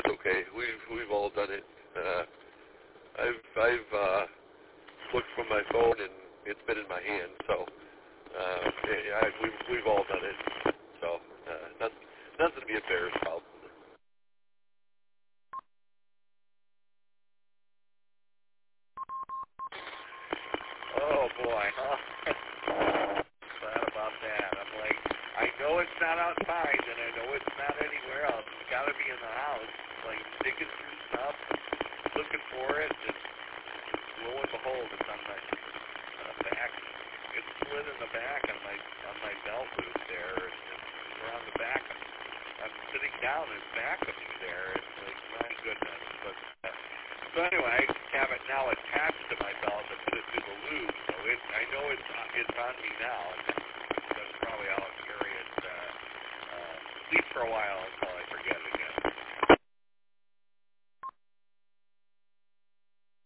that's okay. We've all done it. I've looked from my phone and it's been in my hand. So we've all done it. So nothing to be embarrassed about. Oh boy, huh? Sad about that. I'm like, I know it's not outside, and I know it's not anywhere else. It's got to be in the house. Like digging through stuff, looking for it, and lo and behold, it's on my back. It's slid in the back on my belt loop there, and it's around the back. I'm sitting down, and it's back of me there,